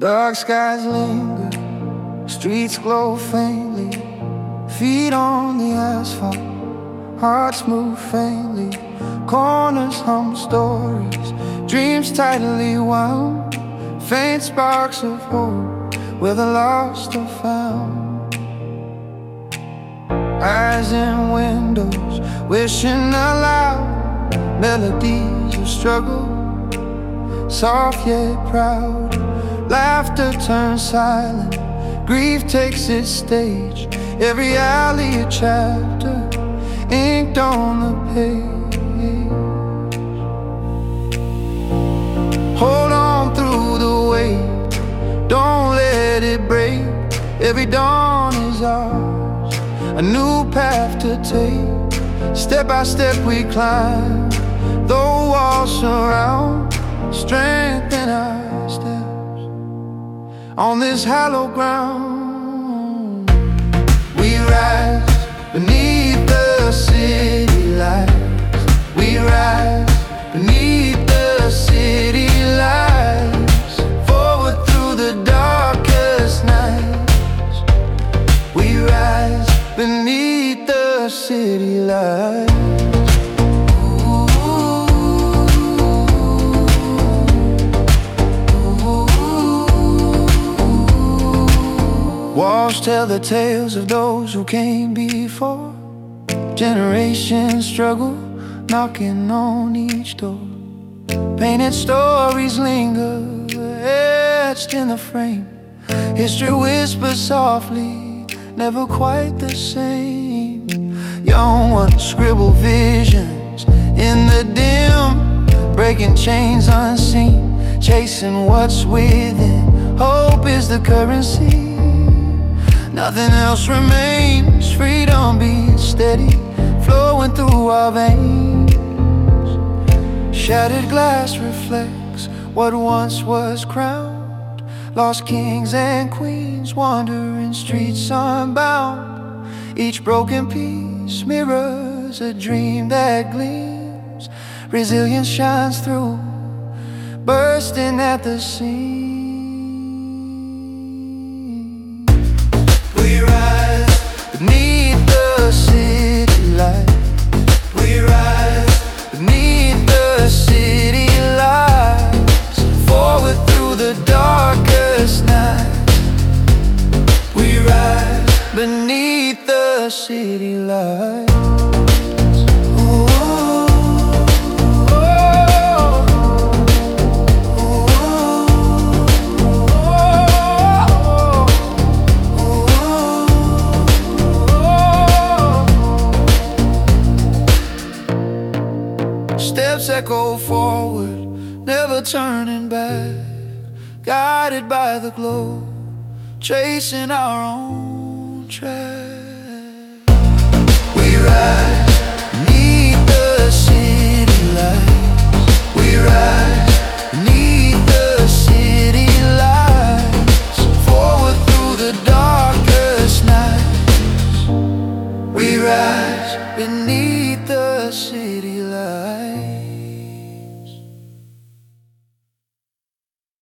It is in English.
Dark skies linger, streets glow faintly, feet on the asphalt, hearts move faintly, corners hum stories, dreams tightly wound, faint sparks of hope where the lost are found. Eyes in windows, wishing aloud, melodies of struggle, soft yet proud. Laughter turns silent, grief takes its stage, every alley a chapter, inked on the page. Hold on through the weight, don't let it break. Every dawn is ours, a new path to take. Step by step we climb, though walls surround, strengthen our steps on this hallowed ground. We rise beneath the city lights, we rise beneath the city lights, forward through the darkest nights. We rise beneath the city lights. Walls tell the tales of those who came before. Generations struggle, knocking on each door. Painted stories linger, etched in the frame. History whispers softly, never quite the same. Young ones scribble visions in the dim, breaking chains unseen, chasing what's within. Hope is the currency, nothing else remains. Freedom beats steady, flowing through our veins. Shattered glass reflects what once was crowned. Lost kings and queens wandering streets unbound. Each broken piece mirrors a dream that gleams. Resilience shines through, bursting at the seams. We rise beneath the city light, we rise beneath the city lights, forward through the darkest night. We rise beneath the city lights. Steps echo forward, never turning back, guided by the glow, tracing our own track. We ride